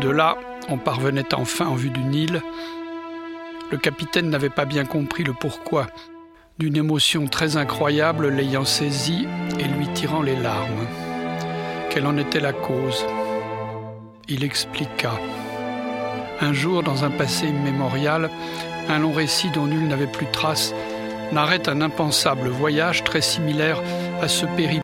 De là, on parvenait enfin en vue du Nil. Le capitaine n'avait pas bien compris le pourquoi d'une émotion très incroyable l'ayant saisi et lui tirant les larmes. Quelle en était la cause? Il expliqua. Un jour, dans un passé immémorial, un long récit dont nul n'avait plus trace narrait un impensable voyage très similaire à ce périple